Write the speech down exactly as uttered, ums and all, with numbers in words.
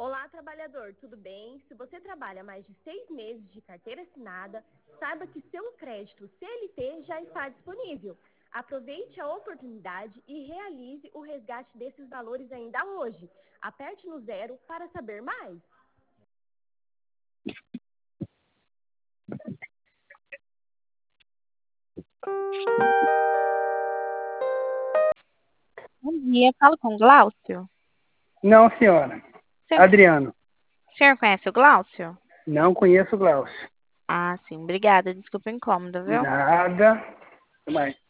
Olá, trabalhador, tudo bem? Se você trabalha mais de seis meses de carteira assinada, saiba que seu crédito C L T já está disponível. Aproveite a oportunidade e realize o resgate desses valores ainda hoje. Aperte no zero para saber mais. Bom dia, falo com o Glaucio. Não, senhora. Senhor, Adriano. o senhor conhece o Glaucio? Não conheço o Glaucio. Ah, sim, obrigada. Desculpa o incômodo, viu? Nada. Até mais.